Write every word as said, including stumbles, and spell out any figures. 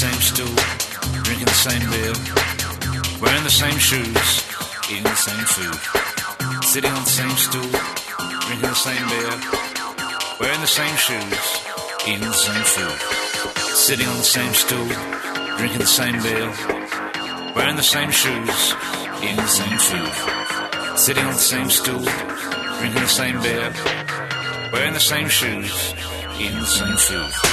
same stool, drinking the same beer, wearing the same shoes, eating the same food. Sitting on the same stool, drinking the same beer, wearing the same shoes, eating the same food. Sitting on the same stool, drinking the same beer, wearing the same shoes, eating the same food. Sitting on the same stool, drinking the same beer, wearing the same shoes, eating the same food.